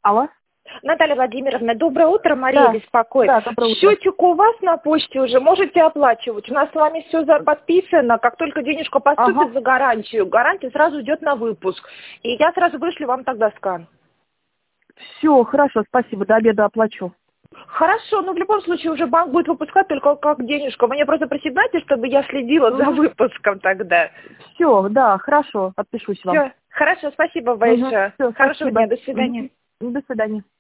Алло. Наталья Владимировна, доброе утро, Мария Да. беспокоит. Да, доброе утро. Счетчик у вас на почте уже, можете оплачивать. У нас с вами все подписано. Как только денежка поступит за гарантию, гарантия сразу идет на выпуск. И я сразу вышлю вам тогда скан. Все, хорошо, спасибо, до обеда оплачу. Хорошо, но в любом случае уже банк будет выпускать только как денежка. Вы мне просто присягнете, чтобы я следила за выпуском тогда. Все, да, хорошо, отпишусь вам. Все, хорошо, спасибо большое. Всё, Хорошего спасибо. дня, до свидания. До свидания.